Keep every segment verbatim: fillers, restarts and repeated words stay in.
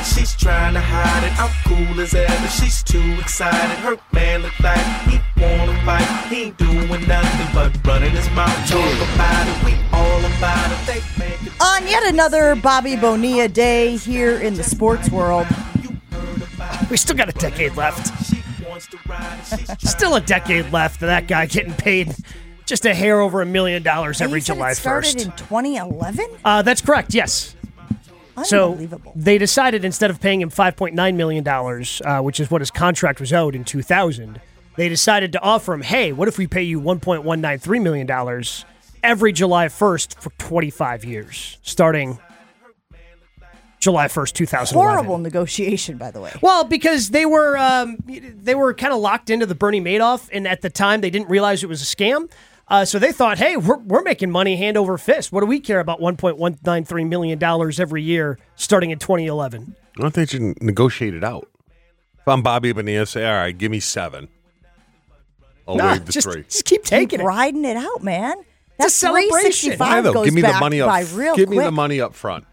and she's trying to hide it. I'm cool as ever, she's too excited. Her man look like he wanna fight. He ain't doing nothing but running his mouth. Talk about it, we all about it. They make it. On yet another Bobby Bonilla day here in the sports world. We still got a decade left. Still a decade left of that guy getting paid just a hair over a million dollars every July first. It started in twenty eleven? Uh, that's correct, yes. So they decided instead of paying him five point nine million dollars, uh, which is what his contract was owed in two thousand, they decided to offer him, hey, what if we pay you one point one nine three million dollars every July first for twenty-five years, starting July first, two thousand eleven. Horrible negotiation, by the way. Well, because they were um, they were kind of locked into the Bernie Madoff, and at the time they didn't realize it was a scam. Uh, so they thought, hey, we're we're making money hand over fist. What do we care about one point one nine three million dollars every year starting in twenty eleven? I don't think they should negotiate it out. If I'm Bobby Bonilla, say, all right, give me seven. I'll nah, waive the just, three. Just keep taking keep it. riding it out, man. That's That three sixty-five Why, though? goes Give me back the money up. by real give quick. me the money up front.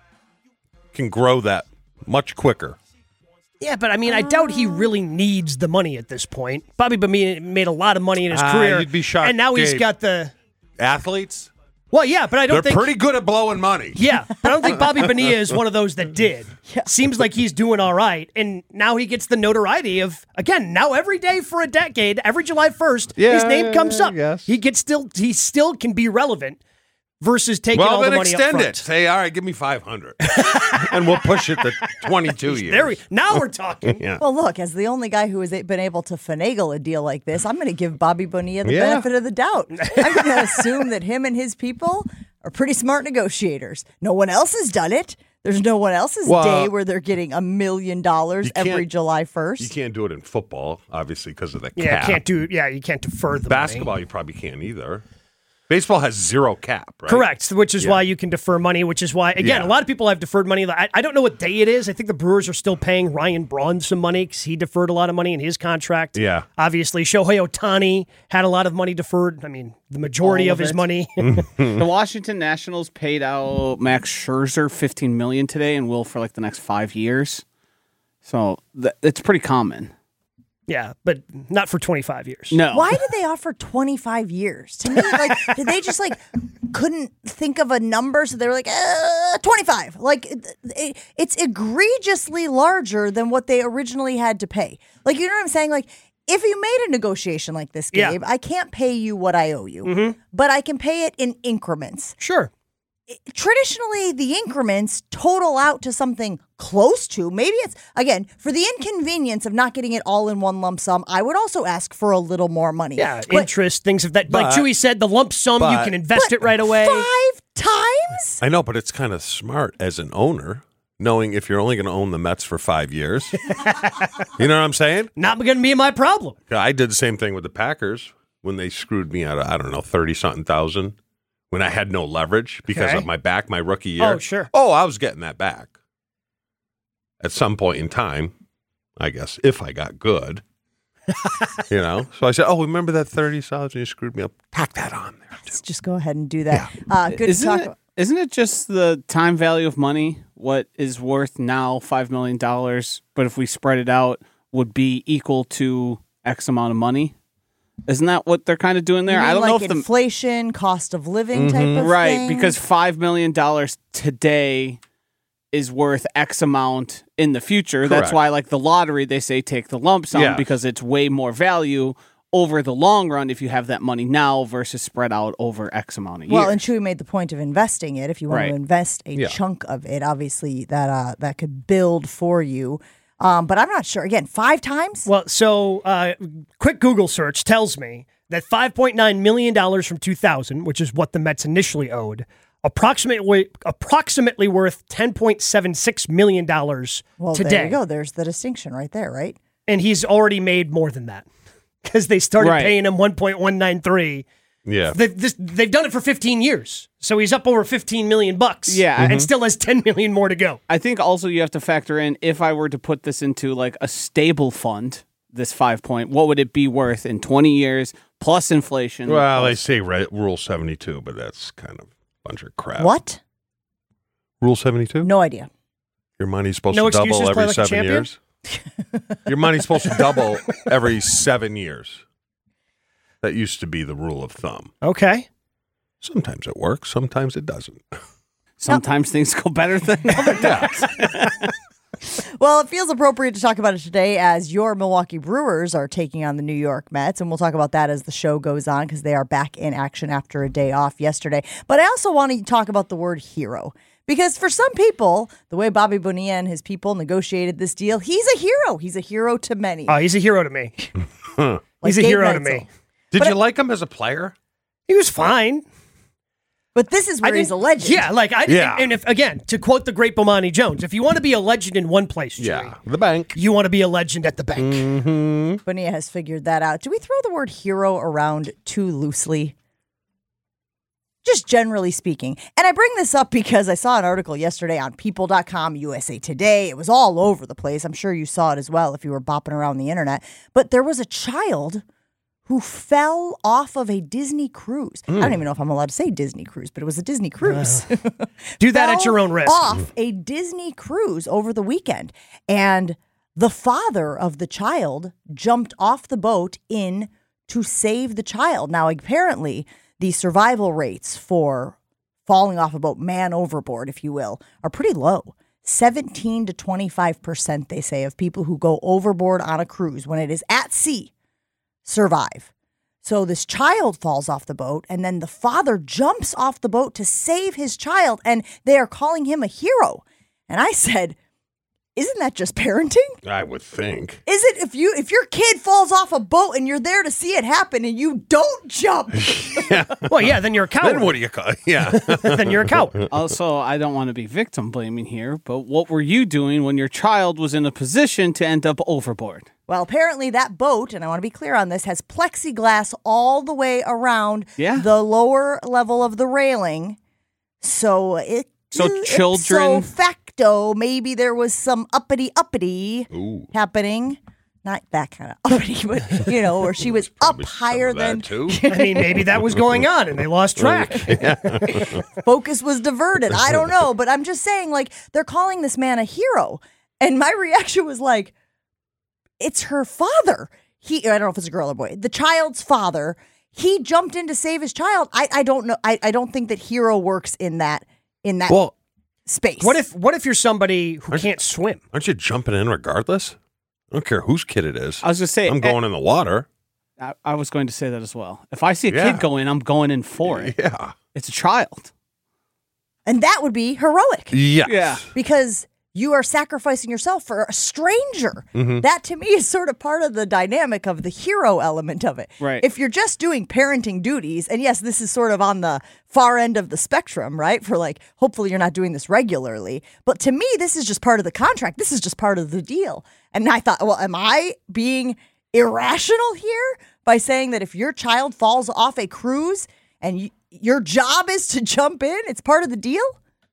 Can grow that much quicker. Yeah, but I mean, I doubt he really needs the money at this point. Bobby Bonilla made a lot of money in his Ah, career. you'd be shocked, and now he's Gabe. got the... Athletes? Well, yeah, but I don't They're think... pretty good at blowing money. Yeah, but I don't think Bobby Bonilla is one of those that did. Yeah. Seems like he's doing all right, and now he gets the notoriety of, again, now every day for a decade, every July first, Yeah, his name yeah, comes yeah, up. yes. He gets still, he still can be relevant versus taking Well, all the then money up extend front. it. Say, all right, give me five hundred. And we'll push it to twenty-two years. There we, now we're talking. Yeah. Well, look, as the only guy who has been able to finagle a deal like this, I'm going to give Bobby Bonilla the Yeah. benefit of the doubt. I'm going to assume that him and his people are pretty smart negotiators. No one else has done it. There's no one else's Well, day where they're getting a million dollars you every can't- July first. You can't do it in football, obviously, because of the Yeah, cap. can't do. Yeah, you can't defer the Basketball, money. you probably can't either. Baseball has zero cap, right? Correct, which is Yeah. why you can defer money, which is why, again, Yeah. a lot of people have deferred money. I, I don't know what day it is. I think the Brewers are still paying Ryan Braun some money because he deferred a lot of money in his contract. Yeah. Obviously, Shohei Ohtani had a lot of money deferred. I mean, the majority All of of his it. money. The Washington Nationals paid out Max Scherzer fifteen million dollars today and will for like the next five years. So th- it's pretty common. Yeah, but not for twenty-five years. No. Why did they offer twenty-five years? To me, like, did they just like couldn't think of a number, so they were like, uh, twenty-five. Like, it, it, it's egregiously larger than what they originally had to pay. Like, you know what I'm saying? Like, if you made a negotiation like this, Yeah. Gabe, I can't pay you what I owe you, Mm-hmm. but I can pay it in increments. Sure. Traditionally, the increments total out to something close to, maybe it's, again, for the inconvenience of not getting it all in one lump sum, I would also ask for a little more money. Yeah, But- interest, things of that. like but- Chewy said, the lump sum, you but- can invest but it right away. Five times? I know, but it's kind of smart as an owner, knowing if you're only going to own the Mets for five years. You know what I'm saying? Not going to be my problem. I did the same thing with the Packers when they screwed me out of, I don't know, thirty-something thousand when I had no leverage because Okay. of my back, my rookie year. Oh, sure. Oh, I was getting that back at some point in time, I guess, if I got good. You know? So I said, oh, remember that thirty thousand you screwed me up? Tack that on there, too. Let's just go ahead and do that. Uh, good to Isn't talk it, about. isn't it just the time value of money? What is worth now five million dollars, but if we spread it out, would be equal to X amount of money? Isn't that what they're kind of doing there? You mean I don't like know if the inflation, cost of living type of right thing? because five million dollars today is worth X amount in the future. That's Correct. why, like the lottery, they say take the lump sum Yes. because it's way more value over the long run if you have that money now versus spread out over X amount of years. Well, and Chewy made the point of investing it. If you want Right. to invest a Yeah. chunk of it, obviously that uh, that could build for you. Um, but I'm not sure. Again, five times? Well, so uh, quick Google search tells me that five point nine million dollars from two thousand, which is what the Mets initially owed, approximately approximately worth ten point seven six million dollars Well, today. there you go. There's the distinction right there, right? And he's already made more than that because they started Right. paying him one point one nine three. Yeah. They've, this, they've done it for fifteen years. So he's up over fifteen million bucks. Yeah. And still has ten million more to go. I think also you have to factor in if I were to put this into like a stable fund, this five point, what would it be worth in twenty years plus inflation? Well, they plus- say re- Rule seventy-two, but that's kind of a bunch of crap. What? Rule seventy-two? No idea. Your money's supposed No to double excuses, play every like a seven champion? years. Your money's supposed to double every seven years. That used to be the rule of thumb. Okay. Sometimes it works. Sometimes it doesn't. Sometimes things go better than other times. Well, it feels appropriate to talk about it today as your Milwaukee Brewers are taking on the New York Mets, and we'll talk about that as the show goes on because they are back in action after a day off yesterday. But I also want to talk about the word hero because for some people, the way Bobby Bonilla and his people negotiated this deal, he's a hero. He's a hero to many. Oh, he's a hero to me. Like He's a Gabe hero to Neitzel. me. Did But you I- like him as a player? He was fine. But this is where I he's a didn't- legend. Yeah, like I Yeah. and if again, to quote the great Bomani Jones, if you want to be a legend in one place, Chewy, Yeah, the bank. you want to be a legend at the bank. Mm-hmm. Bonilla has figured that out. Do we throw the word hero around too loosely? Just generally speaking. And I bring this up because I saw an article yesterday on people dot com, U S A Today. It was all over the place. I'm sure you saw it as well if you were bopping around the internet. But there was a child who fell off of a Disney cruise. I don't even know if I'm allowed to say Disney cruise, but it was a Disney cruise. Do that at fell your own risk. Off a Disney cruise over the weekend. And the father of the child jumped off the boat in to save the child. Now, apparently, the survival rates for falling off a boat, man overboard, if you will, are pretty low. seventeen to twenty-five percent, they say, of people who go overboard on a cruise when it is at sea survive. So this child falls off the boat, and then the father jumps off the boat to save his child, and they are calling him a hero. And I said, isn't that just parenting? I would think. Is it if you if your kid falls off a boat and you're there to see it happen and you don't jump? Well, yeah, then you're a coward. Then what do you call it? Yeah. Then you're a coward. Also, I don't want to be victim blaming here, but what were you doing when your child was in a position to end up overboard? Well, apparently that boat, and I want to be clear on this, has plexiglass all the way around Yeah. the lower level of the railing. So it So children- ipso facto, maybe there was some uppity uppity Ooh. happening. Not that kind of uppity, but you know, where she was up Probably some higher of that, than too. I mean, maybe that was going on and they lost track. focus was diverted. I don't know, but I'm just saying, like, they're calling this man a hero. And my reaction was like, it's her father. He, I don't know if it's a girl or boy, the child's father. He jumped in to save his child. I, I don't know. I, I don't think that hero works in that, in that Well, space. What if what if you're somebody who can't swim? aren't you jumping in regardless? I don't care whose kid it is. I was just saying, I'm going in the water. I, I was going to say that as well. If I see a Yeah. kid go in, I'm going in for it. Yeah. It's a child. And that would be heroic Yes. Yeah. because you are sacrificing yourself for a stranger. Mm-hmm. That to me is sort of part of the dynamic of the hero element of it. Right. If you're just doing parenting duties, and yes, this is sort of on the far end of the spectrum, right? For like, hopefully you're not doing this regularly. But to me, this is just part of the contract. This is just part of the deal. And I thought, well, am I being irrational here by saying that if your child falls off a cruise and y- your job is to jump in, it's part of the deal?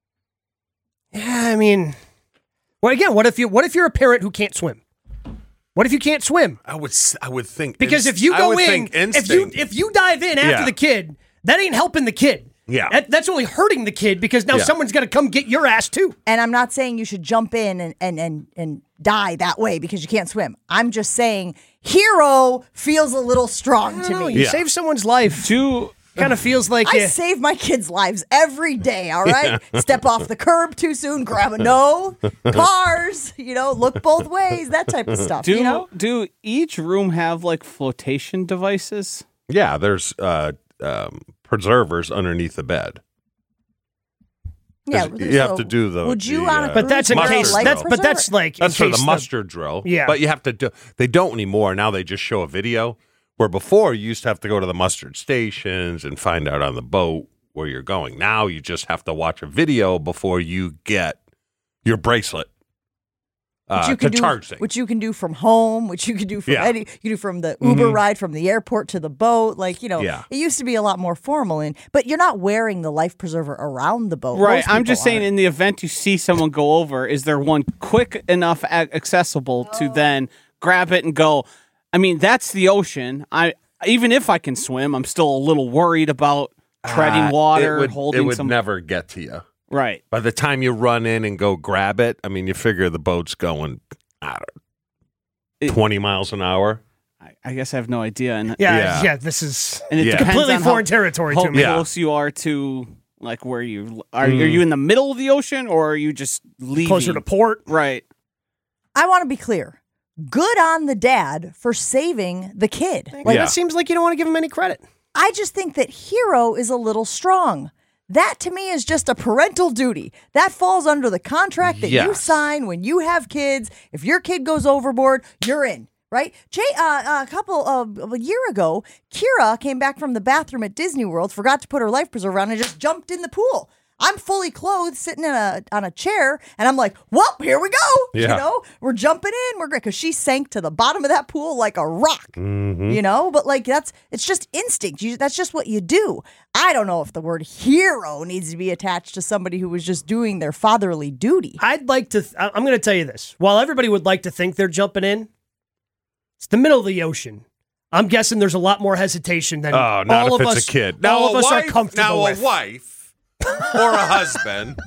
Yeah, I mean, well, again, what if you what if you're a parent who can't swim? What if you can't swim? I would. s- I would think Because inst- if you I go would in, think if you instinct. if you dive in after Yeah. the kid, that ain't helping the kid. Yeah. That, that's only hurting the kid because now Yeah. someone's got to come get your ass too. And I'm not saying you should jump in and, and, and, and die that way because you can't swim. I'm just saying hero feels a little strong to No, me. you Yeah. save someone's life. Do Kind of feels like I you, save my kids' lives every day, all right? Step off the curb too soon, grab a no, cars, you know, look both ways, that type of stuff, do you know? do each room have like flotation devices? yeah, there's uh, um, preservers underneath the bed. Yeah, you have so to do the. Would you the, on a uh, but that's in Wear a case. life That's but preserver? that's like in That's for the case muster drill. Yeah. But you have to do. They don't anymore. Now they just show a video. Where before you used to have to go to the mustard stations and find out on the boat where you're going. Now you just have to watch a video before you get your bracelet uh, Which you to can do, charge things. which you can do from home, which you can do from Yeah. any, you can do from the Uber ride from the airport to the boat. Like, you know, Yeah. it used to be a lot more formal. In, but you're not wearing the life preserver around the boat. Right. Most I'm people just saying, aren't. in the event you see someone go over, is there one quick enough a- accessible to then grab it and go? I mean, that's the ocean. I even if I can swim, I'm still a little worried about treading Uh, water, it would, holding it would some. never get to you. Right. By the time you run in and go grab it, I mean, you figure the boat's going, I don't know, It- twenty miles an hour. I, I guess I have no idea. And Yeah, Yeah. yeah. This is and it Yeah. depends completely on foreign how, territory how to me. Yeah. close you are to like where you are. Are you in the middle of the ocean or are you just leaving? Closer to port. Right. I want to be clear. Good on the dad for saving the kid. Like, Yeah. It seems like you don't want to give him any credit. I just think that hero is a little strong. That to me is just a parental duty. That falls under the contract that you Yes. sign when you have kids. If your kid goes overboard, you're in. Right? Jay, uh, a couple of a year ago, Kira came back from the bathroom at Disney World, forgot to put her life preserver on, and just jumped in the pool. I'm fully clothed, sitting in a on a chair, and I'm like, "Well, here we go." Yeah. You know, we're jumping in. We're great because she sank to the bottom of that pool like a rock. Mm-hmm. You know, but like that's it's just instinct. You, that's just what you do. I don't know if the word hero needs to be attached to somebody who was just doing their fatherly duty. I'd like to, th- I- I'm going to tell you this. While everybody would like to think they're jumping in, it's the middle of the ocean. I'm guessing there's a lot more hesitation than Oh, not all if of it's us, a kid. Now, all of a us wife, are comfortable now with. a wife or a husband.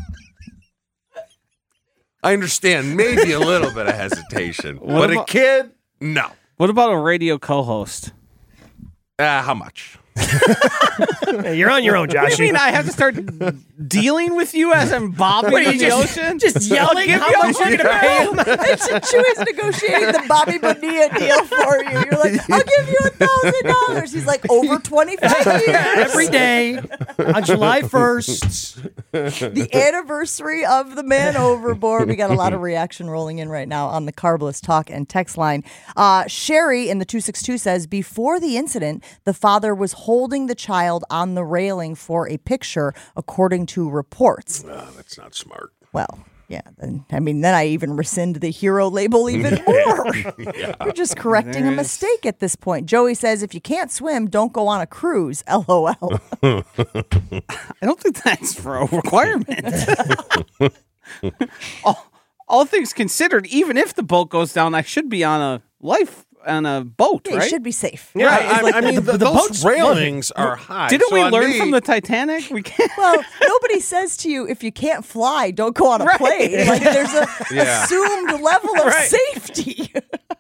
I understand maybe a little bit of hesitation, but about- a kid, no. What about a radio co-host? Uh, how much? Hey, you're on your own, What do Josh. you mean I have to start dealing with you as I'm bobbing What, in you the just- ocean? just yelling? Give How you much are you going to pay him? It's Chewy's negotiating the Bobby Bonilla deal for you. You're like, I'll give you a thousand dollars. He's like, over twenty-five years. Every day on July first. The anniversary of the man overboard. We got a lot of reaction rolling in right now on the Carbless talk and text line. Uh, Sherry in the two six two says, before the incident, the father was holding the child on the railing for a picture, according to reports. Oh, that's not smart. Well, yeah. Then, I mean, then I even rescind the hero label even more. You're just correcting There a is- mistake at this point. Joey says, if you can't swim, don't go on a cruise. L O L. I don't think that's for a requirement. all, all things considered, even if the boat goes down, I should be on a life on a boat, Yeah, right? you should be safe. Yeah, Right, it's I, like I mean, the- the, the those boat's railings are high. Didn't so we on learn me- from the Titanic? We can't. Well, nobody says to you, if you can't fly, don't go on a Right. plane. Like there's a Yeah. assumed level of Right. safety.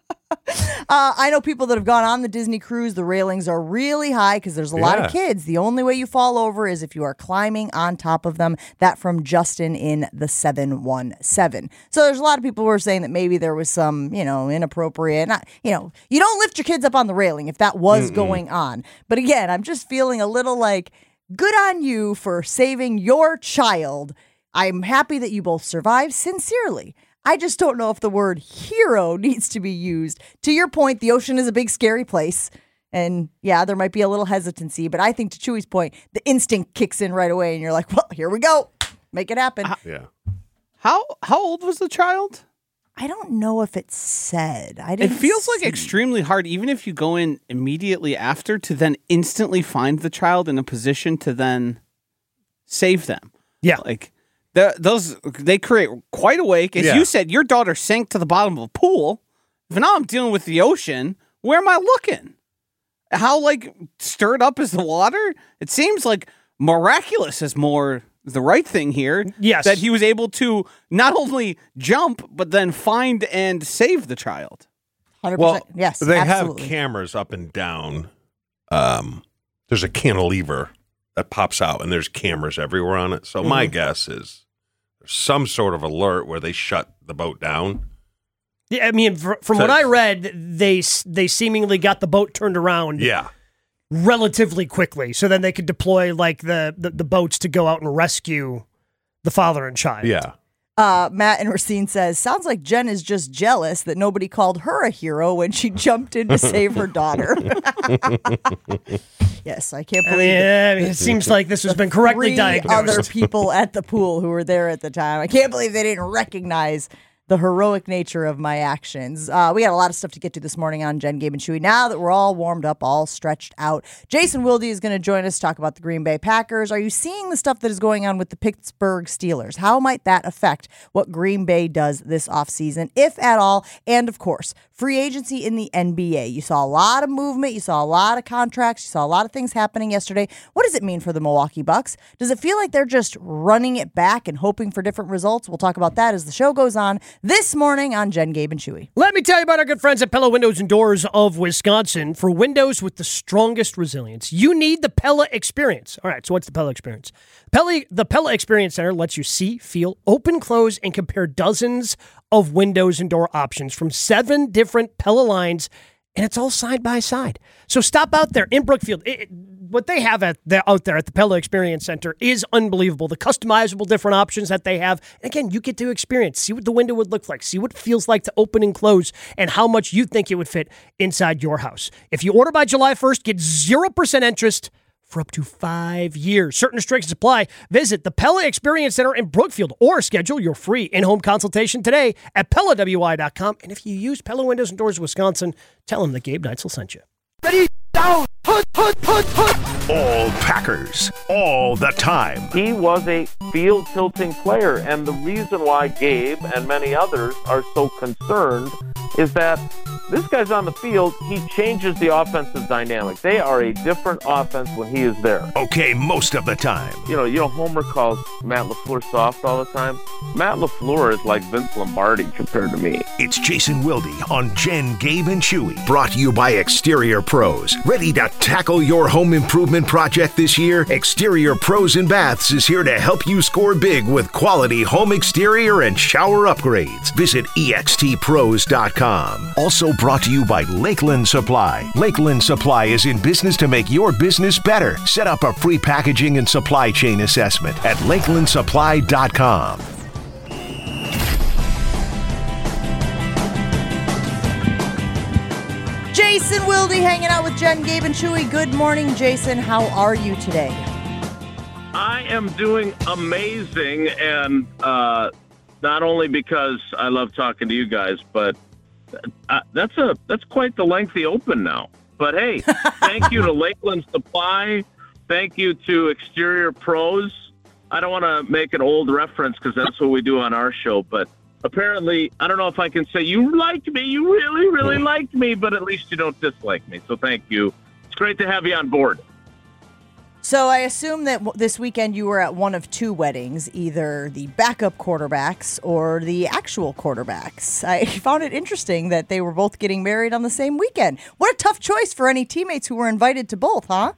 Uh, I know people that have gone on the Disney cruise. The railings are really high because there's a lot of Yeah. kids. The only way you fall over is if you are climbing on top of them. That from Justin in the seven one seven. So there's a lot of people who are saying that maybe there was some, you know, inappropriate, not, you know, you don't lift your kids up on the railing if that was going on. But again, I'm just feeling a little like, good on you for saving your child. I'm happy that you both survived, sincerely. I just don't know if the word hero needs to be used. To your point, the ocean is a big, scary place. And yeah, there might be a little hesitancy, but I think to Chewy's point, the instinct kicks in right away and you're like, well, here we go. Make it happen. I, Yeah. How how old was the child? I don't know if it said. I It didn't feels like see. extremely hard, even if you go in immediately after, to then instantly find the child in a position to then save them. Yeah. Like the, those, they create quite a wake. As Yeah. you said, your daughter sank to the bottom of a pool. If now I'm dealing with the ocean, where am I looking? How like stirred up is the water? It seems like miraculous is more the right thing here. Yes. That he was able to not only jump, but then find and save the child. one hundred percent. Well, yes, they absolutely. have cameras up and down. Um, there's a cantilever that pops out, and there's cameras everywhere on it. So Mm-hmm. my guess is there's some sort of alert where they shut the boat down. Yeah, I mean, fr- from So- what I read, they s- they seemingly got the boat turned around Yeah. relatively quickly, so then they could deploy like the, the the boats to go out and rescue the father and child. Yeah. Uh, Matt and Racine says, sounds like Jen is just jealous that nobody called her a hero when she jumped in to save her daughter. Yes, I can't I believe mean, it. I mean, it seems like this has been correctly Three diagnosed. other people at the pool who were there at the time. I can't believe they didn't recognize the heroic nature of my actions. Uh, we got a lot of stuff to get to this morning on Jen, Gabe, and Chewy. Now that we're all warmed up, all stretched out, Jason Wilde is going to join us to talk about the Green Bay Packers. Are you seeing the stuff that is going on with the Pittsburgh Steelers? How might that affect what Green Bay does this offseason, if at all? And, of course, free agency in the N B A. You saw a lot of movement. You saw a lot of contracts. You saw a lot of things happening yesterday. What does it mean for the Milwaukee Bucks? Does it feel like they're just running it back and hoping for different results? We'll talk about that as the show goes on this morning on Jen, Gabe, and Chewy. Let me tell you about our good friends at Pella Windows and Doors of Wisconsin. For windows with the strongest resilience, you need the Pella Experience. All right, so what's the Pella Experience? Pella, the Pella Experience Center lets you see, feel, open, close, and compare dozens of windows and door options from seven different Pella lines, and it's all side by side. So stop out there in Brookfield. It, what they have at the, out there at the Pella Experience Center is unbelievable. The customizable different options that they have. And again, you get to experience, see what the window would look like, see what it feels like to open and close, and how much you think it would fit inside your house. If you order by July first, get zero percent interest for up to five years. Certain restrictions apply. Visit the Pella Experience Center in Brookfield or schedule your free in-home consultation today at Pella W I dot com. And if you use Pella Windows and Doors Wisconsin, tell them that Gabe Neitzel sent you. Ready, down, put, put, put, put. All Packers, all the time. He was a field tilting player, and the reason why Gabe and many others are so concerned is that this guy's on the field, he changes the offensive dynamic. They are a different offense when he is there. Okay, most of the time. You know, you know, Homer calls Matt LaFleur soft all the time. Matt LaFleur is like Vince Lombardi compared to me. It's Jason Wilde on Jen, Gabe, and Chewy. Brought to you by Exterior Pros. Ready to tackle your home improvement project this year? Exterior Pros and Baths is here to help you score big with quality home exterior and shower upgrades. Visit E X T pros dot com. Also brought to you by Lakeland Supply. Lakeland Supply is in business to make your business better. Set up a free packaging and supply chain assessment at lakeland supply dot com. Jason Wilde hanging out with Jen, Gabe, and Chewy. Good morning, Jason. How are you today? I am doing amazing, and uh, not only because I love talking to you guys, but uh, that's a that's quite the lengthy open now. But hey, thank you to Lakeland Supply. Thank you to Exterior Pros. I don't want to make an old reference because that's what we do on our show, but apparently, I don't know if I can say you liked me, you really, really liked me, but at least you don't dislike me. So thank you. It's great to have you on board. So I assume that w- this weekend you were at one of two weddings, either the backup quarterbacks or the actual quarterbacks. I found it interesting that they were both getting married on the same weekend. What a tough choice for any teammates who were invited to both, huh?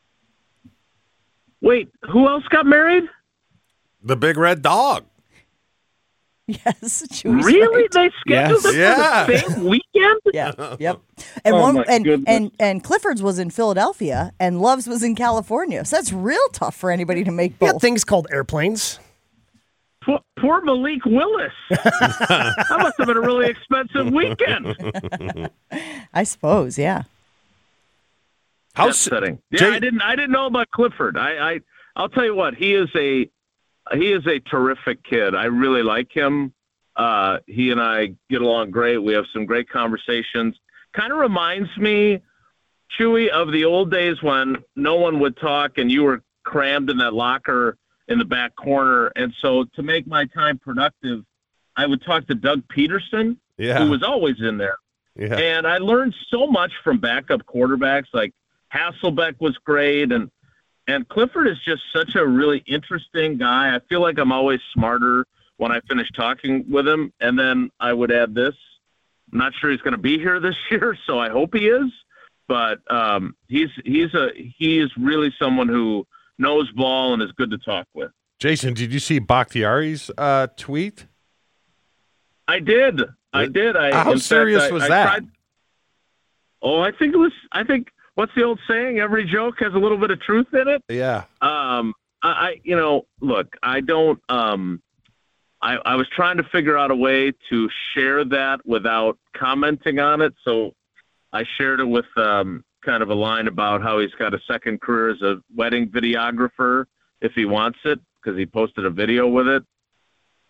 Wait, who else got married? The big red dog. Yes. Chewy's Really? right. They scheduled Yes. it Yeah. for the same weekend? Yeah. Yep. And Oh, one my and, goodness. and and Clifford's was in Philadelphia and Love's was in California. So that's real tough for anybody to make You got both. things called airplanes. Poor, poor Malik Willis. That must have been a really expensive weekend. I suppose, yeah. How Upsetting. Yeah, Jay- I didn't. I didn't know about Clifford. I, I, I'll tell you what. He is a, he is a terrific kid. I really like him. Uh, he and I get along great. We have some great conversations. Kind of reminds me, Chewy, of the old days when no one would talk and you were crammed in that locker in the back corner. And so to make my time productive, I would talk to Doug Peterson, Yeah. who was always in there. Yeah. And I learned so much from backup quarterbacks. Like Hasselbeck was great. And, and Clifford is just such a really interesting guy. I feel like I'm always smarter when I finish talking with him. And then I would add this. I'm not sure he's going to be here this year, so I hope he is. But um, he's he's a he is really someone who knows ball and is good to talk with. Jason, did you see Bakhtiari's uh, tweet? I did. I did. I, How in serious fact, I, was I that? tried- oh, I think it was. I think what's the old saying? Every joke has a little bit of truth in it. Yeah. Um, I, I you know, look, I don't. Um, I, I was trying to figure out a way to share that without commenting on it, so I shared it with um, kind of a line about how he's got a second career as a wedding videographer if he wants it, because he posted a video with it.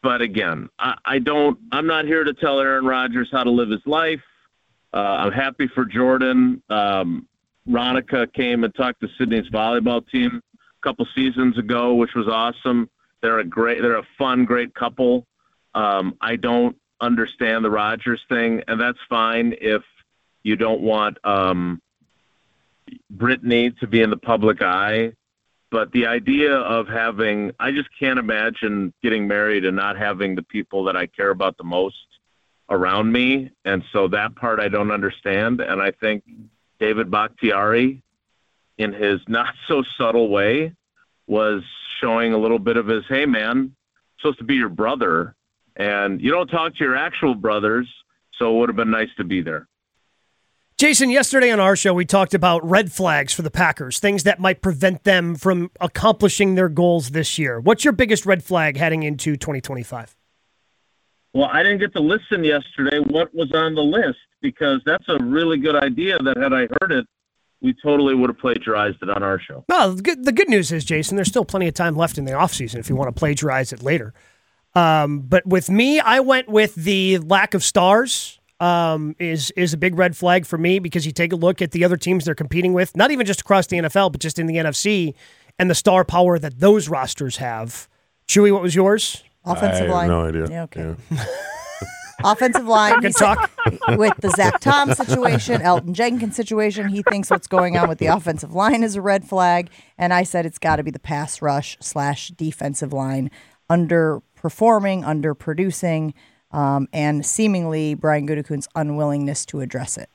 but again, I, I don't. I'm not here to tell Aaron Rodgers how to live his life. Uh, I'm happy for Jordan. Um, Ronica came and talked to Sydney's volleyball team a couple seasons ago, which was awesome. They're a great, they're a fun, great couple. Um, I don't understand the Rodgers thing, and that's fine if you don't want um, Brittany to be in the public eye. But the idea of having, I just can't imagine getting married and not having the people that I care about the most around me. And so that part I don't understand. And I think David Bakhtiari, in his not so subtle way, was showing a little bit of his, hey man, I'm supposed to be your brother, and you don't talk to your actual brothers, so it would have been nice to be there. Jason, yesterday on our show, we talked about red flags for the Packers, things that might prevent them from accomplishing their goals this year. What's your biggest red flag heading into twenty twenty-five? Well, I didn't get to listen yesterday what was on the list, because that's a really good idea that had I heard it, we totally would have plagiarized it on our show. Well, the good, the good news is, Jason, there's still plenty of time left in the offseason if you want to plagiarize it later. Um, but with me, I went with the lack of stars um, is is a big red flag for me, because you take a look at the other teams they're competing with, not even just across the N F L, but just in the N F C, and the star power that those rosters have. Chewy, what was yours? Offensive I line. have no idea. Yeah, okay. Yeah. Offensive line. Good talk. With the Zach Tom situation, Elton Jenkins situation, he thinks what's going on with the offensive line is a red flag. And I said it's got to be the pass rush slash defensive line, underperforming, underproducing, um, and seemingly Brian Gutekunst's unwillingness to address it.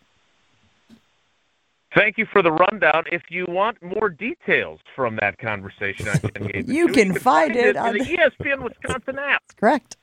Thank you for the rundown. If you want more details from that conversation, I can engage You can find it on the E S P N Wisconsin app. Correct.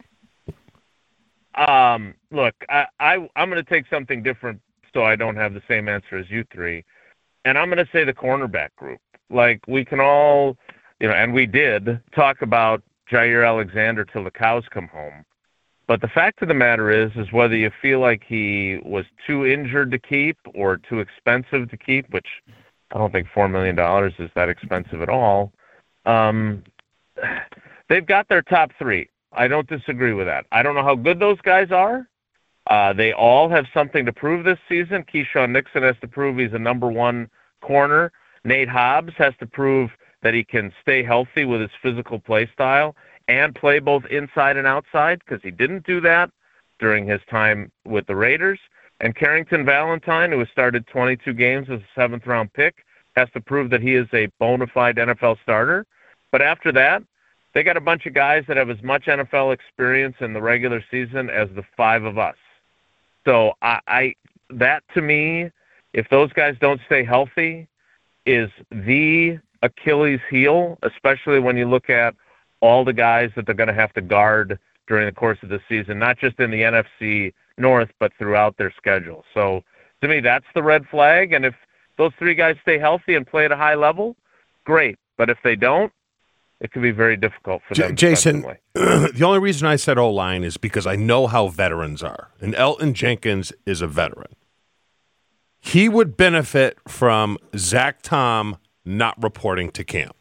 Um, look, I, I, I'm going to take something different so I don't have the same answer as you three. And I'm going to say the cornerback group. Like, we can all, you know, and we did talk about Jair Alexander till the cows come home. But the fact of the matter is, is whether you feel like he was too injured to keep or too expensive to keep, which I don't think four million dollars is that expensive at all. Um, they've got their top three. I don't disagree with that. I don't know how good those guys are. Uh, they all have something to prove this season. Keyshawn Nixon has to prove he's a number one corner. Nate Hobbs has to prove that he can stay healthy with his physical play style and play both inside and outside, because he didn't do that during his time with the Raiders. And Carrington Valentine, who has started twenty-two games as a seventh-round pick, has to prove that he is a bona fide N F L starter. But after that, they got a bunch of guys that have as much N F L experience in the regular season as the five of us. So I, I that to me, if those guys don't stay healthy, is the Achilles heel, especially when you look at all the guys that they're going to have to guard during the course of the season, not just in the N F C North, but throughout their schedule. So to me, that's the red flag. And if those three guys stay healthy and play at a high level, great. But if they don't, it can be very difficult for them. J- Jason, the only reason I said O-line is because I know how veterans are. And Elton Jenkins is a veteran. He would benefit from Zach Tom not reporting to camp.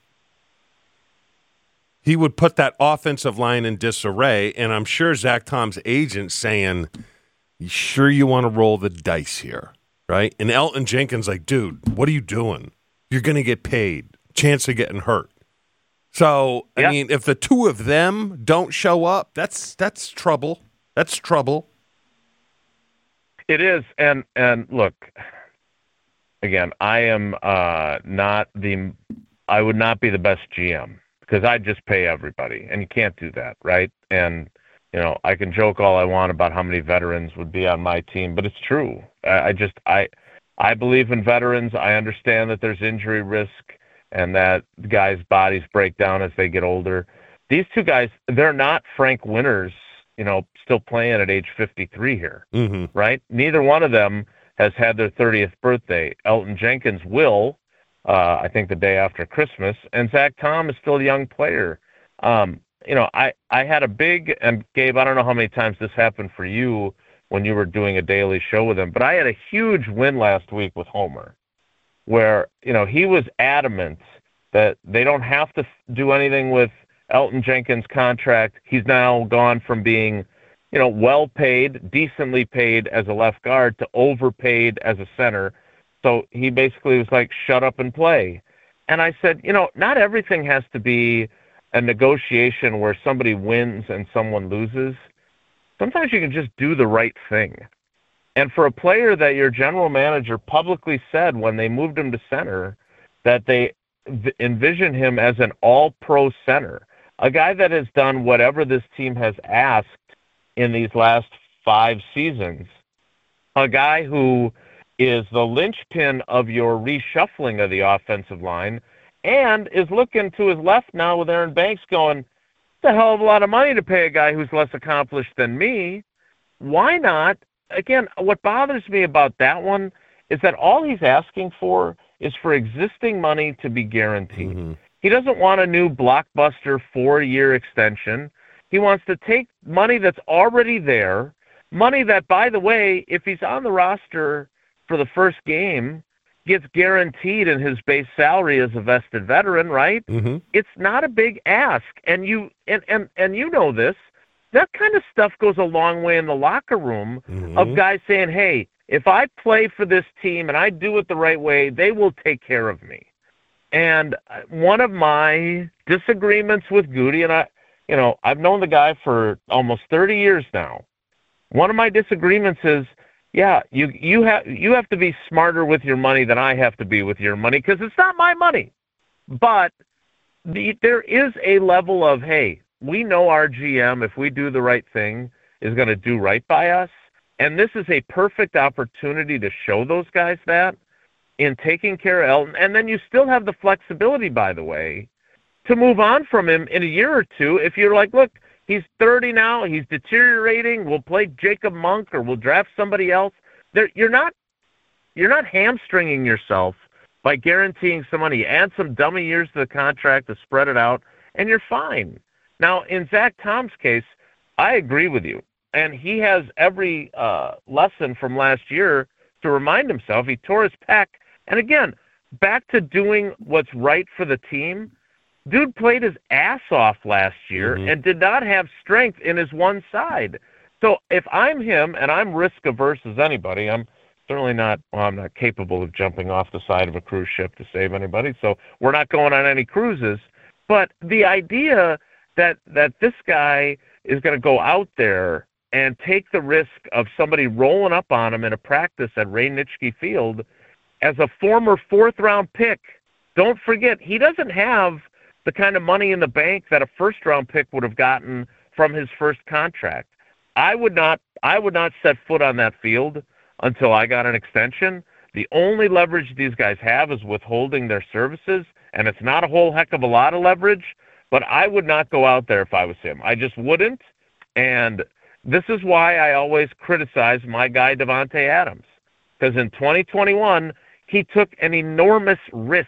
He would put that offensive line in disarray, and I'm sure Zach Tom's agent saying, you sure you want to roll the dice here, right? And Elton Jenkins like, dude, what are you doing? You're going to get paid. Chance of getting hurt. So, I yep. mean, if the two of them don't show up, that's that's trouble. That's trouble. It is, and and look, again, I am uh, not the, I would not be the best G M, because I just pay everybody, and you can't do that, right? And you know, I can joke all I want about how many veterans would be on my team, but it's true. I, I just I I believe in veterans. I understand that there's injury risk and that guys' bodies break down as they get older. These two guys, they're not Frank Winters, you know, still playing at age fifty-three here, mm-hmm. right? Neither one of them has had their thirtieth birthday. Elton Jenkins will, uh, I think, the day after Christmas, and Zach Tom is still a young player. Um, you know, I, I had a big, and Gabe, I don't know how many times this happened for you when you were doing a daily show with him, but I had a huge win last week with Homer, where, you know, he was adamant that they don't have to do anything with Elton Jenkins' contract, he's now gone from being, you know, well paid, decently paid as a left guard to overpaid as a center. So he basically was like, shut up and play. And I said, you know, not everything has to be a negotiation where somebody wins and someone loses. Sometimes you can just do the right thing. And for a player that your general manager publicly said when they moved him to center that they v- envision him as an all-pro center, a guy that has done whatever this team has asked in these last five seasons, a guy who is the linchpin of your reshuffling of the offensive line and is looking to his left now with Aaron Banks going, it's a hell of a lot of money to pay a guy who's less accomplished than me. Why not? Again, what bothers me about that one is that all he's asking for is for existing money to be guaranteed. Mm-hmm. He doesn't want a new blockbuster four-year extension. He wants to take money that's already there, money that, by the way, if he's on the roster for the first game, gets guaranteed in his base salary as a vested veteran, right? Mm-hmm. It's not a big ask. And you and, and, and you know this. That kind of stuff goes a long way in the locker room mm-hmm. of guys saying, hey, if I play for this team and I do it the right way, they will take care of me. And one of my disagreements with Goody, and I, you know, I've known the guy for almost thirty years now. One of my disagreements is, yeah, you you have you have to be smarter with your money than I have to be with your money because it's not my money. But the, there is a level of, hey, we know our G M, if we do the right thing, is going to do right by us. And this is a perfect opportunity to show those guys that in taking care of Elton. And then you still have the flexibility, by the way, to move on from him in a year or two. If you're like, look, he's thirty now, he's deteriorating, we'll play Jacob Monk or we'll draft somebody else. There, you're not you're not hamstringing yourself by guaranteeing some money. Add some dummy years to the contract to spread it out, and you're fine. Now, in Zach Tom's case, I agree with you. And he has every uh, lesson from last year to remind himself. He tore his pec. And again, back to doing what's right for the team. Dude played his ass off last year mm-hmm. and did not have strength in his one side. So if I'm him, and I'm risk-averse as anybody, I'm certainly not, well, I'm not capable of jumping off the side of a cruise ship to save anybody, so we're not going on any cruises. But the idea that that this guy is going to go out there and take the risk of somebody rolling up on him in a practice at Ray Nitschke Field as a former fourth-round pick, don't forget, he doesn't have the kind of money in the bank that a first-round pick would have gotten from his first contract. I would not I would not set foot on that field until I got an extension. The only leverage these guys have is withholding their services, and it's not a whole heck of a lot of leverage, but I would not go out there if I was him. I just wouldn't, and this is why I always criticize my guy Davante Adams, because in twenty twenty-one, he took an enormous risk.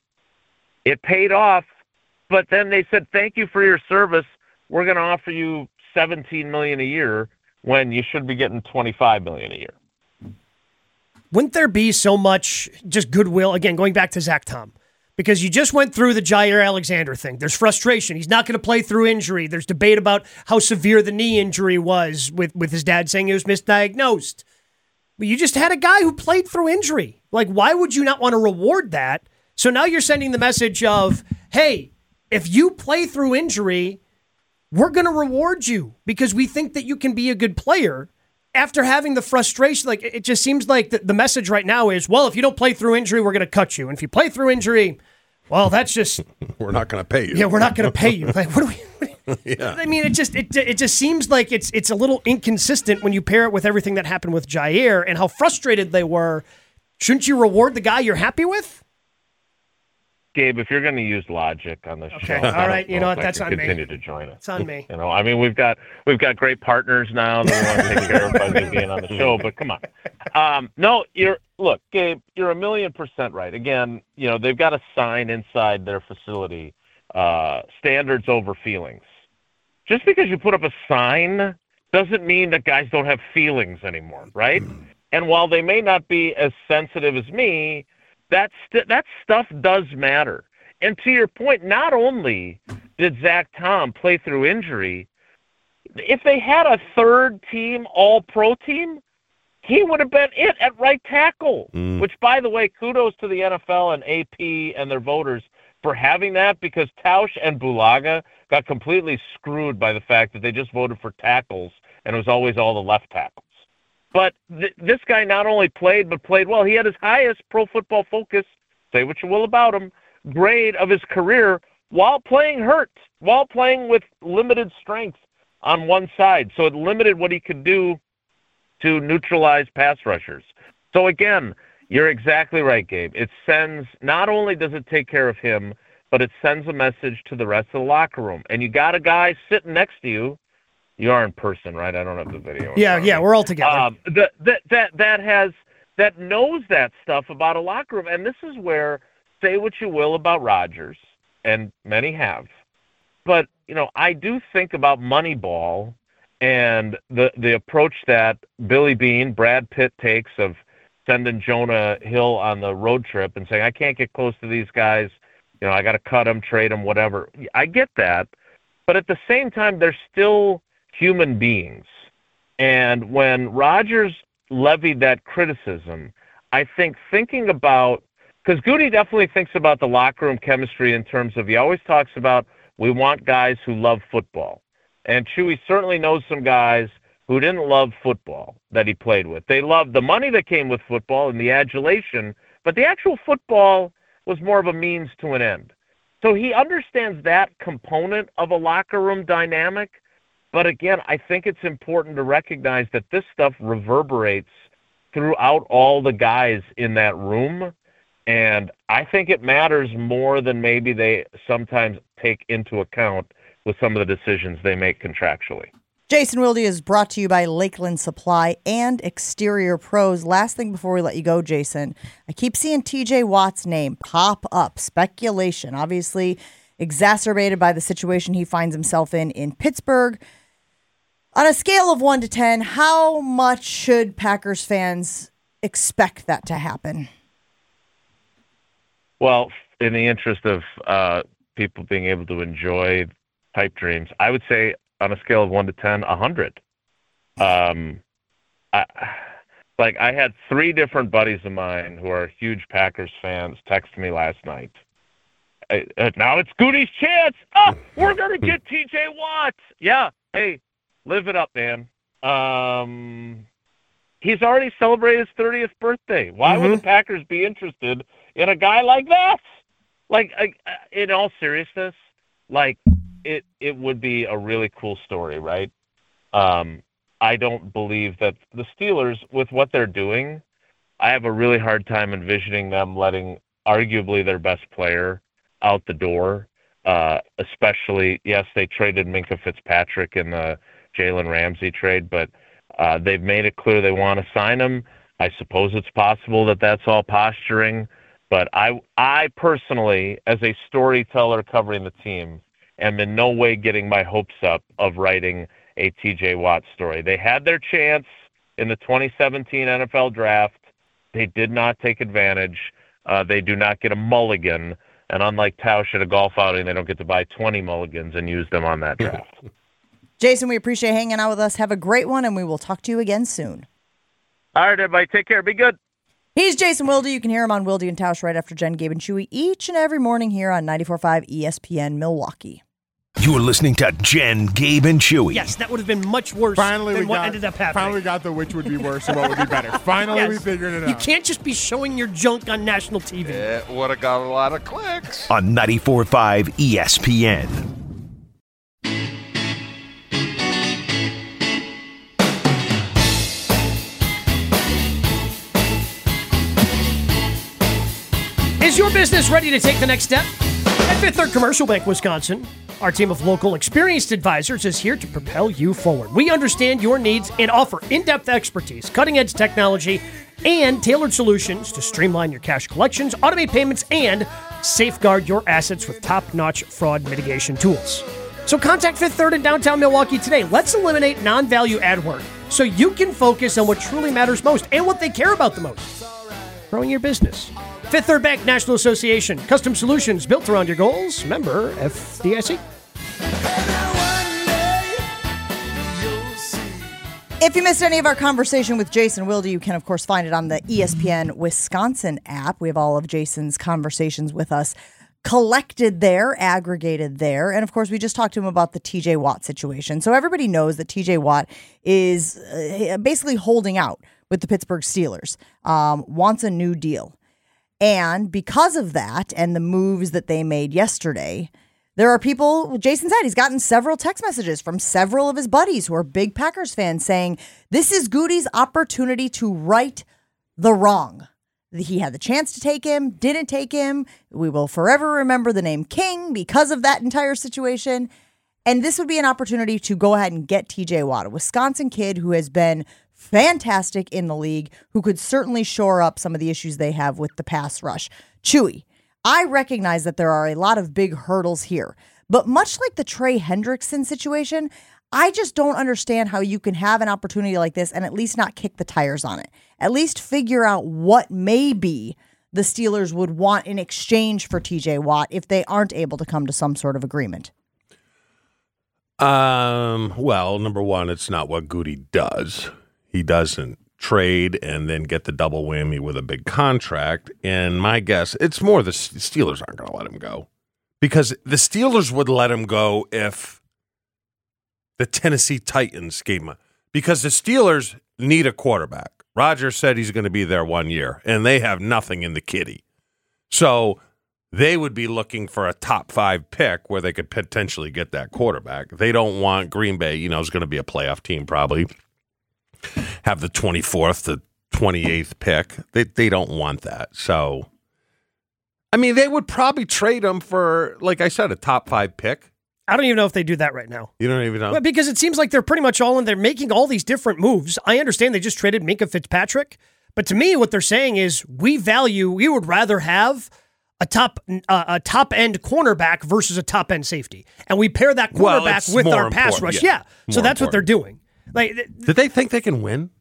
It paid off, but then they said, thank you for your service. We're going to offer you seventeen million dollars a year when you should be getting twenty-five million dollars a year. Wouldn't there be so much just goodwill, again, going back to Zach Tom, because you just went through the Jair Alexander thing. There's frustration. He's not going to play through injury. There's debate about how severe the knee injury was with, with his dad saying it was misdiagnosed. But you just had a guy who played through injury. Like, why would you not want to reward that? So now you're sending the message of, hey, if you play through injury, we're going to reward you because we think that you can be a good player. After having the frustration, like it just seems like the, the message right now is, well, if you don't play through injury, we're going to cut you. And if you play through injury, well, that's just... we're not going to pay you. Yeah, we're not going to pay you. Like, what do we... What do you, yeah. I mean, it just it it just seems like it's it's a little inconsistent when you pair it with everything that happened with Jair and how frustrated they were. Shouldn't you reward the guy you're happy with? Gabe, if you're going to use logic on this okay. show, all right, you know what? That's on continue me. Continue to join us. It's on me. You know, I mean, we've got we've got great partners now that we want to take care of by being on the show. But come on, um, no, you're look, Gabe, you're a million percent right. Again, you know, they've got a sign inside their facility, uh, standards over feelings. Just because you put up a sign doesn't mean that guys don't have feelings anymore, right? And while they may not be as sensitive as me, that st- that stuff does matter. And to your point, not only did Zach Tom play through injury. If they had a third team all-pro team, he would have been it at right tackle, mm. which, by the way, kudos to the N F L and A P and their voters for having that, because Tausch and Bulaga got completely screwed by the fact that they just voted for tackles, and it was always all the left tackles. But th- this guy not only played, but played well. He had his highest Pro Football Focus, say what you will about him, grade of his career while playing hurt, while playing with limited strength on one side. So it limited what he could do to neutralize pass rushers. So again, you're exactly right, Gabe. It sends, not only does it take care of him, but it sends a message to the rest of the locker room. And you got a guy sitting next to you. You are in person, right? I don't have the video. Yeah, yeah, we're all together. Um, that, that, that, that has, that knows that stuff about a locker room. And this is where, say what you will about Rodgers, and many have, but, you know, I do think about Moneyball and the, the approach that Billy Beane, Brad Pitt takes of sending Jonah Hill on the road trip and saying, I can't get close to these guys. You know, I got to cut them, trade them, whatever. I get that. But at the same time, they're still human beings. And when Rodgers levied that criticism, I think thinking about, because Goody definitely thinks about the locker room chemistry in terms of, he always talks about, we want guys who love football. And Chewy certainly knows some guys who didn't love football that he played with. They loved the money that came with football and the adulation, but the actual football was more of a means to an end. So he understands that component of a locker room dynamic. But again, I think it's important to recognize that this stuff reverberates throughout all the guys in that room. And I think it matters more than maybe they sometimes take into account with some of the decisions they make contractually. Jason Wilde is brought to you by Lakeland Supply and Exterior Pros. Last thing before we let you go, Jason, I keep seeing T J Watt's name pop up. Speculation, obviously exacerbated by the situation he finds himself in in Pittsburgh. On a scale of one to ten, how much should Packers fans expect that to happen? Well, in the interest of uh, people being able to enjoy pipe dreams, I would say on a scale of one to ten, a hundred. Um, I, like I had three different buddies of mine who are huge Packers fans text me last night. I, uh, now it's Goody's chance. Oh, we're gonna get T J Watt. Yeah, hey, live it up, man. Um, he's already celebrated his thirtieth birthday. Why mm-hmm. would the Packers be interested in a guy like that? Like, uh, in all seriousness, like. It it would be a really cool story, right? Um, I don't believe that the Steelers, with what they're doing, I have a really hard time envisioning them letting arguably their best player out the door. Uh, especially, yes, they traded Minkah Fitzpatrick in the Jalen Ramsey trade, but uh, they've made it clear they want to sign him. I suppose it's possible that that's all posturing, but I I personally, as a storyteller covering the team, am in no way getting my hopes up of writing a T J Watt story. They had their chance in the twenty seventeen N F L draft. They did not take advantage. Uh, they do not get a mulligan. And unlike Tausch at a golf outing, they don't get to buy twenty mulligans and use them on that draft. Jason, we appreciate hanging out with us. Have a great one, and we will talk to you again soon. All right, everybody. Take care. Be good. He's Jason Wilde. You can hear him on Wilde and Tausch right after Jen, Gabe, and Chewy each and every morning here on ninety-four point five E S P N Milwaukee. You were listening to Jen, Gabe, and Chewy. Yes, that would have been much worse finally than we what got, ended up happening. Finally we got the which would be worse and what would be better. Finally yes. we figured it out. You can't just be showing your junk on national T V. It would have got a lot of clicks. On ninety-four point five E S P N. Is your business ready to take the next step? At Fifth Third Commercial Bank, Wisconsin, our team of local experienced advisors is here to propel you forward. We understand your needs and offer in-depth expertise, cutting-edge technology, and tailored solutions to streamline your cash collections, automate payments, and safeguard your assets with top-notch fraud mitigation tools. So contact Fifth Third in downtown Milwaukee today. Let's eliminate non-value ad work so you can focus on what truly matters most and what they care about the most. Growing your business. Fifth Third Bank National Association. Custom solutions built around your goals. Member F D I C. If you missed any of our conversation with Jason Wilde, you can, of course, find it on the E S P N Wisconsin app. We have all of Jason's conversations with us collected there, aggregated there. And, of course, we just talked to him about the T J Watt situation. So everybody knows that T J Watt is uh, basically holding out with the Pittsburgh Steelers, um, wants a new deal. And because of that and the moves that they made yesterday, there are people, Jason said he's gotten several text messages from several of his buddies who are big Packers fans saying, this is Goody's opportunity to right the wrong. He had the chance to take him, didn't take him. We will forever remember the name King because of that entire situation. And this would be an opportunity to go ahead and get T J Watt, a Wisconsin kid who has been fantastic in the league, who could certainly shore up some of the issues they have with the pass rush. Chewy, I recognize that there are a lot of big hurdles here, but much like the Trey Hendrickson situation, I just don't understand how you can have an opportunity like this and at least not kick the tires on it. At least figure out what maybe the Steelers would want in exchange for T J Watt if they aren't able to come to some sort of agreement. Um. Well, number one, it's not what Goody does. He doesn't trade and then get the double whammy with a big contract. And my guess, it's more the Steelers aren't going to let him go. Because the Steelers would let him go if the Tennessee Titans gave him a, because the Steelers need a quarterback. Rodgers said he's going to be there one year, and they have nothing in the kitty. So they would be looking for a top five pick where they could potentially get that quarterback. They don't want Green Bay, you know, is going to be a playoff team probably, have the twenty-fourth to twenty-eighth pick. They they don't want that. So, I mean, they would probably trade him for, like I said, a top five pick. I don't even know if they do that right now. You don't even know? Well, because it seems like they're pretty much all in. They're making all these different moves. I understand they just traded Minkah Fitzpatrick, but to me, what they're saying is we value, we would rather have a top uh, a top end cornerback versus a top end safety, and we pair that cornerback well, with our important. pass rush. Yeah, yeah. So that's important. what they're doing. Like, th- did they think they can win?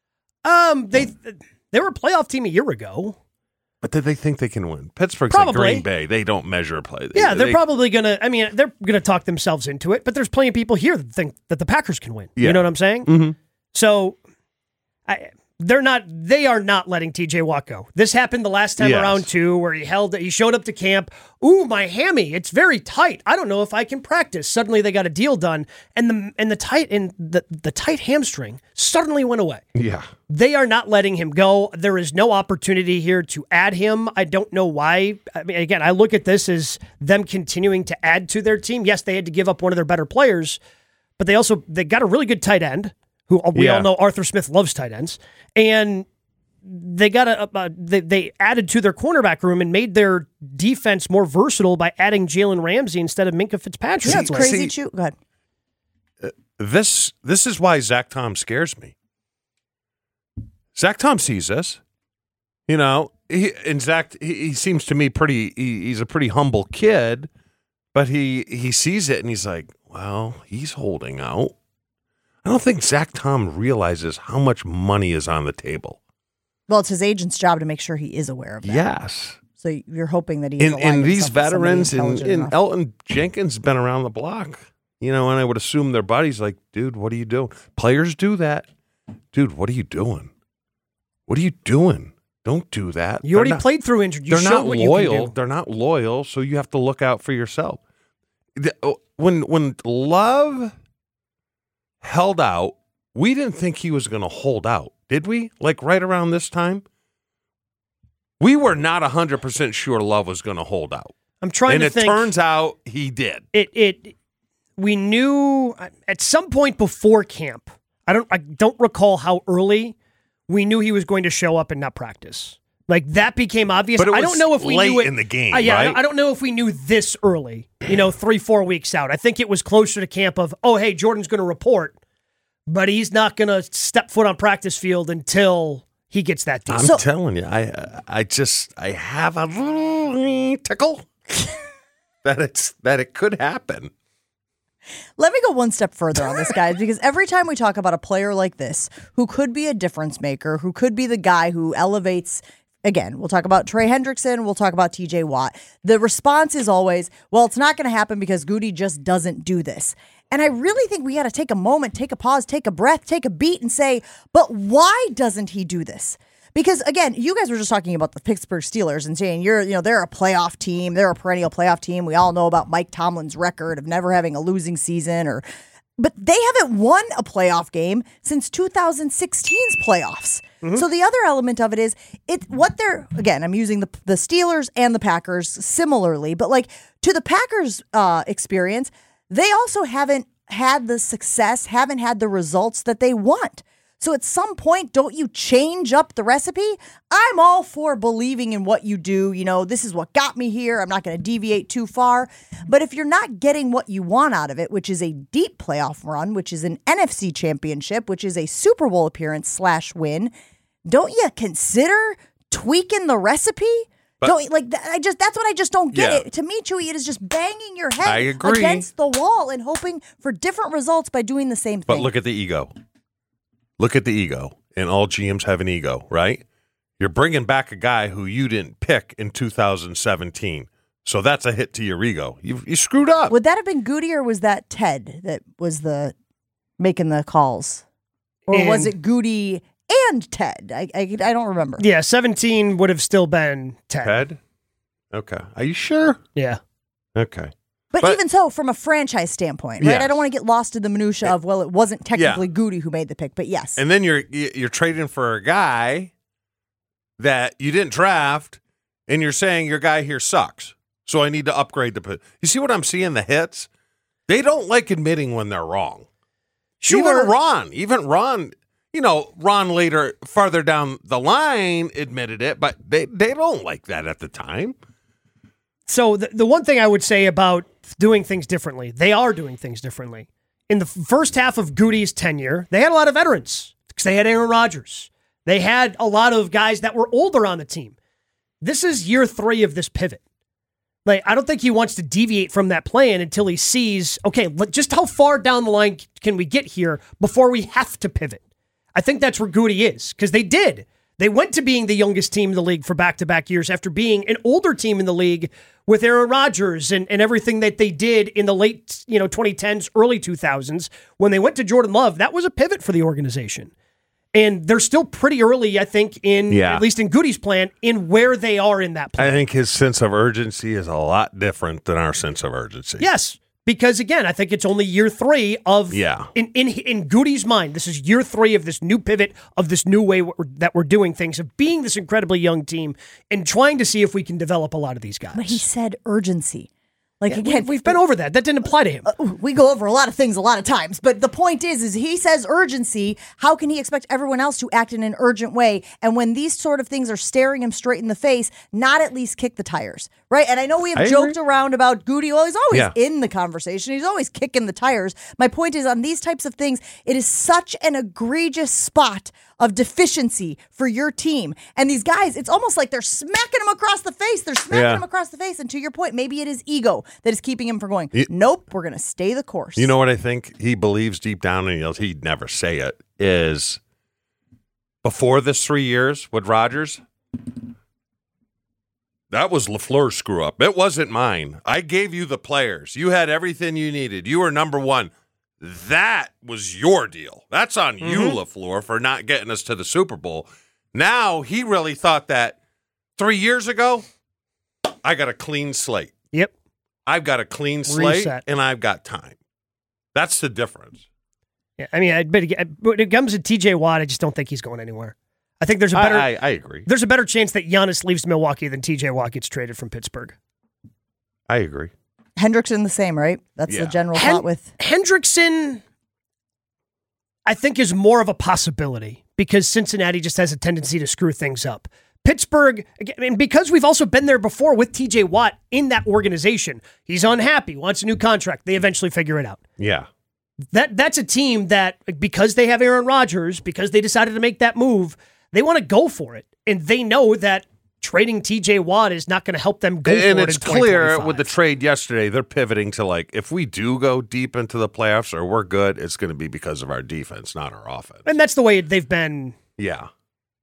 Um, they they were a playoff team a year ago. But did they think they can win? Pittsburgh's Probably. like Green Bay. They don't measure play. They, Yeah, they're they, probably going to, I mean, they're going to talk themselves into it, but there's plenty of people here that think that the Packers can win. Yeah. You know what I'm saying? Mm-hmm. So I, they're not, they are not letting T J Watt go. This happened the last time Yes. around too, where he held, he showed up to camp. Ooh, my hammy, it's very tight. I don't know if I can practice. Suddenly they got a deal done, and the and the tight and the, the tight hamstring suddenly went away. Yeah. They are not letting him go. There is no opportunity here to add him. I don't know why. I mean, again, I look at this as them continuing to add to their team. Yes, they had to give up one of their better players, but they also they got a really good tight end, who we Yeah. all know Arthur Smith loves tight ends, and they got a, a they, they added to their cornerback room and made their defense more versatile by adding Jalen Ramsey instead of Minkah Fitzpatrick. Yeah, it's See- crazy. see- Chew. Go ahead. This this is why Zach Tom scares me. Zach Tom sees this, you know. He, and Zach, he, he seems to me pretty. He, he's a pretty humble kid, but he he sees it and he's like, "Well, he's holding out." I don't think Zach Tom realizes how much money is on the table. Well, it's his agent's job to make sure he is aware of that. Yes, So you're hoping that he is and, and these himself with somebody veterans and, intelligent and enough. Elton Jenkins has been around the block, you know, and I would assume their buddies like, dude, what are you doing? Players do that. Dude, what are you doing? What are you doing? Don't do that. You They're already not- played through injury. You They're showed not what you can loyal. do. They're not loyal, so you have to look out for yourself. The- oh, When when Love held out, we didn't think he was going to hold out, did we? Like right around this time? We were not one hundred percent sure Love was going to hold out. I'm trying and to it think. turns out he did. it it we knew at some point before camp. I don't I don't recall how early we knew he was going to show up and not practice. Like that became obvious. But it I was don't know if we late knew it in the game, Uh, yeah, I right? don't- I don't know if we knew this early. You know, three four weeks out. I think it was closer to camp of oh hey Jordan's going to report, but he's not going to step foot on practice field until he gets that deal. I'm So- telling you, I I just I have a little tickle that it's that it could happen. Let me go one step further on this, guys, because every time we talk about a player like this, who could be a difference maker, who could be the guy who elevates again, we'll talk about Trey Hendrickson, we'll talk about T J Watt. The response is always, well, it's not going to happen because Goody just doesn't do this. And I really think we got to take a moment, take a pause, take a breath, take a beat and say, but why doesn't he do this? Because again, you guys were just talking about the Pittsburgh Steelers and saying you're, you know, they're a playoff team, they're a perennial playoff team. We all know about Mike Tomlin's record of never having a losing season, or, but they haven't won a playoff game since two thousand sixteen's playoffs. Mm-hmm. So the other element of it is it what they're again. I'm using the the Steelers and the Packers similarly, but like to the Packers uh, experience, they also haven't had the success, haven't had the results that they want. So at some point, don't you change up the recipe? I'm all for believing in what you do. You know, this is what got me here. I'm not going to deviate too far. But if you're not getting what you want out of it, which is a deep playoff run, which is an N F C championship, which is a Super Bowl appearance slash win, don't you consider tweaking the recipe? But, don't like I just that's what I just don't get. Yeah. It to me, Chewy, it is just banging your head against the wall and hoping for different results by doing the same thing. But look at the ego. Look at the ego, and all G Ms have an ego, right? You're bringing back a guy who you didn't pick in two thousand seventeen, so that's a hit to your ego. You you screwed up. Would that have been Goody, or was that Ted that was the making the calls, or and was it Goody and Ted? I, I I don't remember. Yeah, seventeen would have still been Ted. Ted? Okay. Are you sure? Yeah. Okay. But, but even so, from a franchise standpoint, right? Yes. I don't want to get lost in the minutia of, well, it wasn't technically yeah. Goody who made the pick, but yes. And then you're you're trading for a guy that you didn't draft, and you're saying your guy here sucks, so I need to upgrade the. You see what I'm seeing? The hits. They don't like admitting when they're wrong. Sure. Even Ron, even Ron, you know, Ron later, farther down the line, admitted it, but they they don't like that at the time. So the, the one thing I would say about doing things differently, they are doing things differently. In the first half of Goody's tenure, they had a lot of veterans because they had Aaron Rodgers. They had a lot of guys that were older on the team. This is year three of this pivot. Like, I don't think he wants to deviate from that plan until he sees, okay, just how far down the line can we get here before we have to pivot? I think that's where Goody is, because they did. They went to being the youngest team in the league for back-to-back years after being an older team in the league with Aaron Rodgers and, and everything that they did in the late, you know, twenty tens, early two thousands. When they went to Jordan Love, that was a pivot for the organization. And they're still pretty early, I think, in yeah. at least in Goody's plan, in where they are in that plan. I think his sense of urgency is a lot different than our sense of urgency. Yes. Because, again, I think it's only year three of, yeah. in, in in Goody's mind, this is year three of this new pivot, of this new way we're, that we're doing things, of being this incredibly young team and trying to see if we can develop a lot of these guys. But he said urgency. Like, yeah, again, we, we've been over that. That didn't apply to him. Uh, we go over a lot of things a lot of times, but the point is, is he says urgency. How can he expect everyone else to act in an urgent way? And when these sort of things are staring him straight in the face, not at least kick the tires, right? And I know we have I joked agree. around about Goody. Well, he's always yeah. in the conversation. He's always kicking the tires. My point is, on these types of things, it is such an egregious spot of deficiency for your team. And these guys, it's almost like they're smacking him across the face. They're smacking yeah. him across the face. And to your point, maybe it is ego that is keeping him from going, you, nope, we're going to stay the course. You know what I think he believes deep down, and he'd never say it, is before this three years with Rodgers, that was LaFleur's screw up. It wasn't mine. I gave you the players. You had everything you needed. You were number one. That was your deal. That's on mm-hmm. you, LaFleur, for not getting us to the Super Bowl. Now, he really thought that three years ago, I got a clean slate. Yep. I've got a clean slate, Reset. And I've got time. That's the difference. Yeah, I mean, I, but when it comes to T J Watt, I just don't think he's going anywhere. I think there's a better. I, I, I agree. There's a better chance that Giannis leaves Milwaukee than T J Watt gets traded from Pittsburgh. I agree. Hendrickson the same, right? That's yeah. the general Hen- thought with Hendrickson. I think is more of a possibility because Cincinnati just has a tendency to screw things up. Pittsburgh, and because we've also been there before with T J Watt in that organization, he's unhappy, wants a new contract. They eventually figure it out. Yeah. That that's a team that, because they have Aaron Rodgers, because they decided to make that move, they want to go for it. And they know that trading T J Watt is not going to help them go and for it. And it's clear with the trade yesterday, they're pivoting to like, if we do go deep into the playoffs or we're good, it's going to be because of our defense, not our offense. And that's the way they've been. Yeah.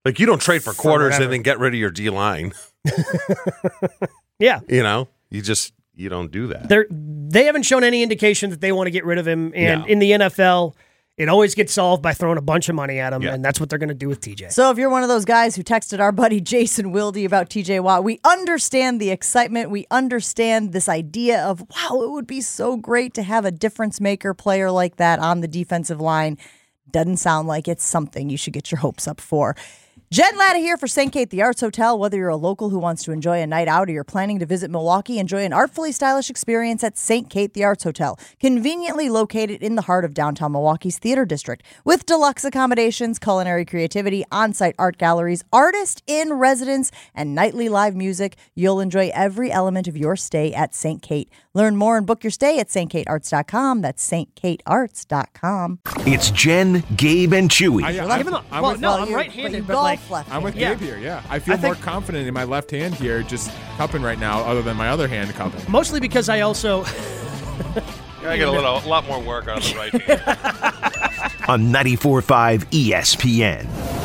Like, you don't trade for quarters whatever. and then get rid of your D line. Yeah. You know, you just you don't do that. They're, they haven't shown any indication that they want to get rid of him. And No. in the N F L, it always gets solved by throwing a bunch of money at him, Yeah. and that's what they're going to do with T J. So if you're one of those guys who texted our buddy Jason Wilde about T J Watt, we understand the excitement. We understand this idea of, wow, it would be so great to have a difference maker player like that on the defensive line. Doesn't sound like it's something you should get your hopes up for. Jen Latta here for Saint Kate the Arts Hotel. Whether you're a local who wants to enjoy a night out or you're planning to visit Milwaukee, enjoy an artfully stylish experience at Saint Kate the Arts Hotel, conveniently located in the heart of downtown Milwaukee's Theater District. With deluxe accommodations, culinary creativity, on-site art galleries, artist in residence, and nightly live music, you'll enjoy every element of your stay at Saint Kate. Learn more and book your stay at Saint Kate Arts dot com. That's Saint Kate Arts dot com. It's Jen, Gabe, and Chewy. I, Well, I'm, even though- I'm well, with, no, Well, I'm you- right-handed, but you but, golf like, left-handed. I'm with Yeah. Gabe here. Yeah, I feel I think- more confident in my left hand here, just cupping right now, other than my other hand cupping. Mostly because I also... I get a little, a lot more work out of the right hand. On ninety-four point five E S P N.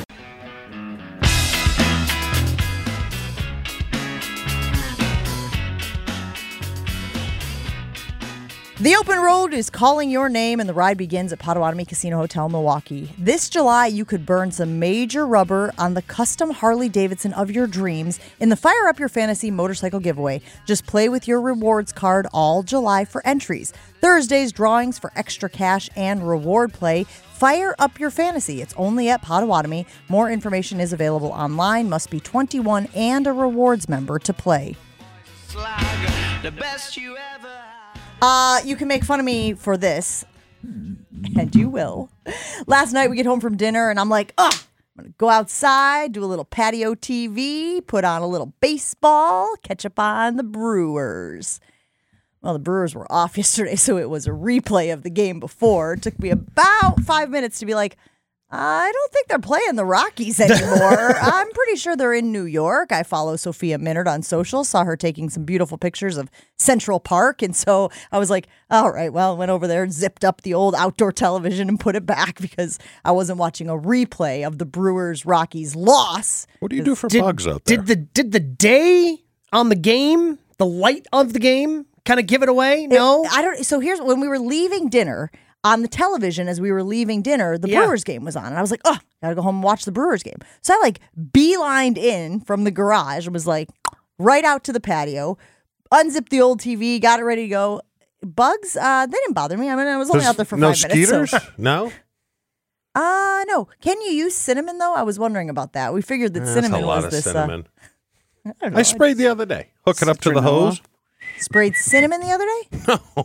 The open road is calling your name, and the ride begins at Potawatomi Casino Hotel, Milwaukee. This July, you could burn some major rubber on the custom Harley-Davidson of your dreams in the Fire Up Your Fantasy motorcycle giveaway. Just play with your rewards card all July for entries. Thursday's drawings for extra cash and reward play. Fire Up Your Fantasy. It's only at Potawatomi. More information is available online. Must be twenty-one and a rewards member to play. The best you ever had. Uh, you can make fun of me for this, and you will. Last night we get home from dinner, and I'm like, oh, I'm going to go outside, do a little patio T V, put on a little baseball, catch up on the Brewers. Well, the Brewers were off yesterday, so it was a replay of the game before. It took me about five minutes to be like, I don't think they're playing the Rockies anymore. I'm pretty sure they're in New York. I follow Sophia Minard on social, saw her taking some beautiful pictures of Central Park. And so I was like, all right, well, went over there, zipped up the old outdoor television and put it back because I wasn't watching a replay of the Brewers Rockies loss. What do you do for Did, bugs out there? did the did the day on the game, the light of the game, kind of give it away? No? It- I don't. So here's when we were leaving dinner. On the television, as we were leaving dinner, the Yeah. Brewers game was on. And I was like, oh, gotta go home and watch the Brewers game. So I like beelined in from the garage and was like right out to the patio, unzipped the old T V, got it ready to go. Bugs, uh, they didn't bother me. I mean, I was only There's out there for no five minutes. skeeters? So. No? Uh, no. Can you use cinnamon, though? I was wondering about that. We figured that That's cinnamon a lot was of this. cinnamon. Uh, I, don't know, I sprayed the other day. Hook it up to the Citronella. hose. I sprayed cinnamon the other day?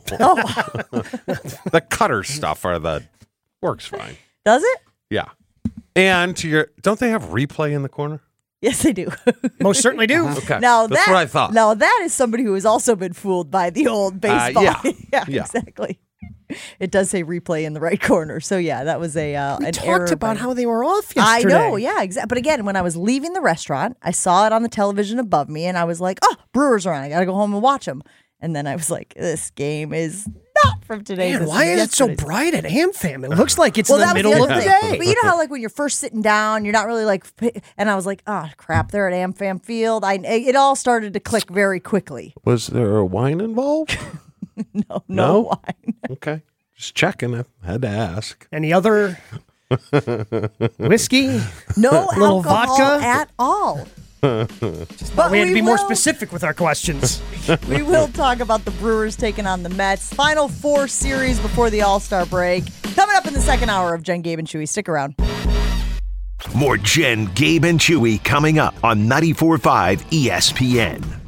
Oh, The cutter stuff or the works fine. does it? Yeah. And to your, don't they have replay in the corner? Yes, they do. Most certainly do. Okay. Now That's that, what I thought. Now that is somebody who has also been fooled by the old baseball. yeah. yeah, Yeah. exactly. It does say replay in the right corner. So yeah, that was a uh, We an talked error about by- how they were off I yesterday. know, yeah, exactly. But again, when I was leaving the restaurant, I saw it on the television above me, and I was like, "Oh, Brewers are on! I got to go home and watch them." And then I was like, "This game is not from today." Man, this why is it so yesterday's." bright at AmFam? It looks like it's Well, in the that was middle of other the thing. day. But you know how, like, when you're first sitting down, you're not really like, and I was like, oh, crap, they're at AmFam Field. I, it all started to click very quickly. Was there a wine involved? No, no, No? wine. Okay. Just checking. I had to ask. Any other whiskey? No Little alcohol vodka? at all. But we had to be more will- specific with our questions. We will talk about the Brewers taking on the Mets. Final four series before the All-Star break. Coming up in the second hour of Jen, Gabe, and Chewy. Stick around. More Jen, Gabe, and Chewy coming up on ninety-four point five E S P N.